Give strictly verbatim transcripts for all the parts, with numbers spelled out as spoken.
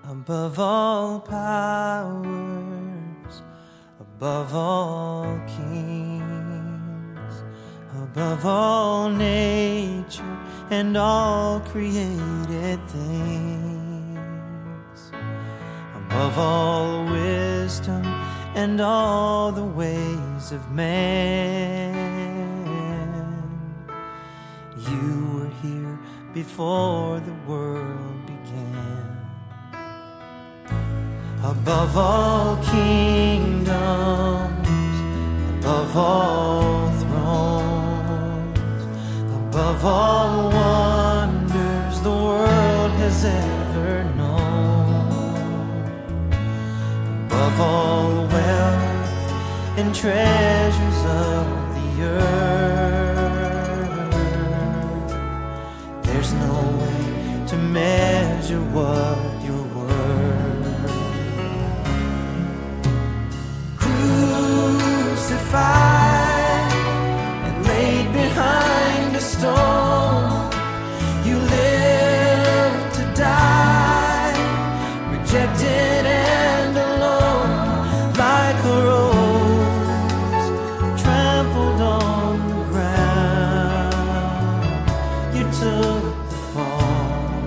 above all powers, above all kings, above all nature and all created things, above all wisdom and all the ways of man. You were here before the world began. Above all kingdoms, above all thrones, above all wonders the world has ever known, above all wealth and treasures of the earth, there's no way to measure what you're worth. Crucified and laid behind a stone, you lived to die, rejected and alone, like a rose trampled on the ground. You took the fall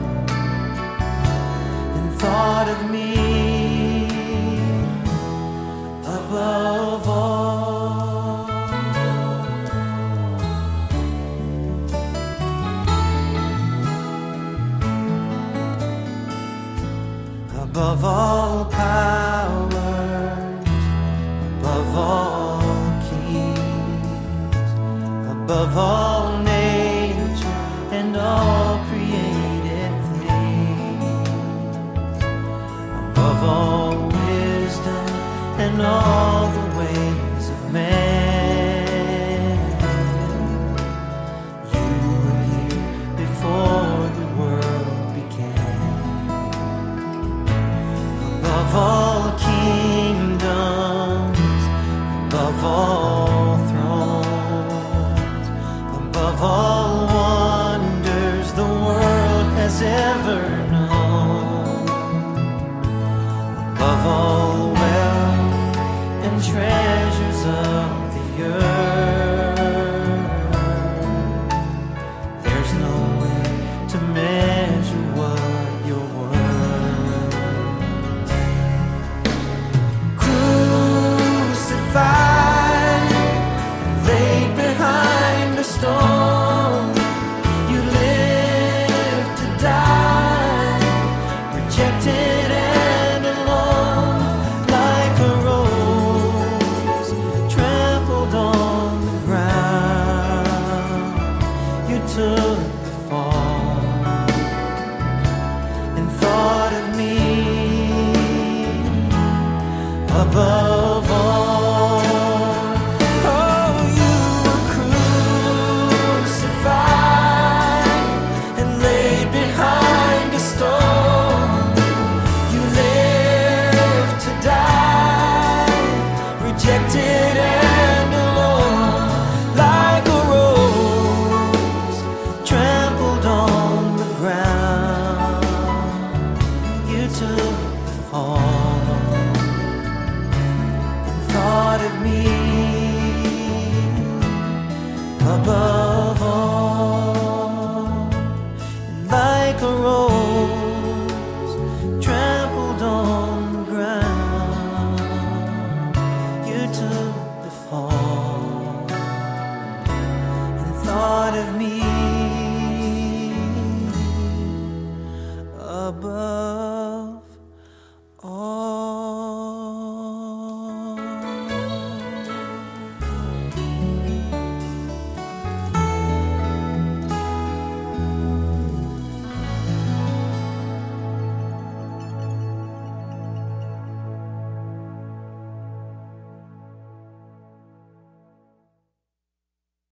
and thought of me above all. Above all powers, above all kings, above all nature and all created things, above all wisdom and all the ways of man. You were here before the world began. Above all kingdoms, above all thrones, above all wonders the world has ever known, above all wealth and treasures of the earth, there's no way to measure what you're worth. Laid behind a stone, you lived to die, rejected and alone, like a rose trampled on the ground. You took the fall and thought of me above all. Rejected and alone, like a rose trampled on the ground. You took the fall and thought of me above